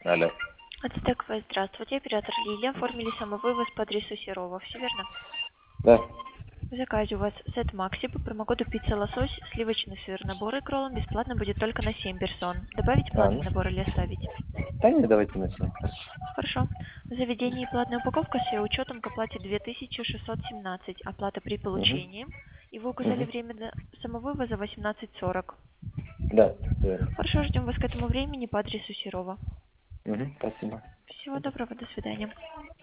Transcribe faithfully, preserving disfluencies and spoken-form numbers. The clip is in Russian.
Алло. Ацтек-В, здравствуйте, оператор Лилия. Оформили самовывоз по адресу Серова, все верно? Да. В заказе у вас сет Макси по промокоду пицца лосось, сливочный сыр, набор и роллом бесплатно будет только на семь персон. Добавить А, платный ну, набор или оставить? да не, давайте начнем. Хорошо. В заведении платная упаковка с учетом к оплате две тысячи шестьсот семнадцать, оплата при Угу. получении. И вы указали Угу. время до самовывоза восемнадцать сорок. Да, верно. Хорошо, ждем вас к этому времени по адресу Серова. Угу. Спасибо. Всего доброго, до свидания.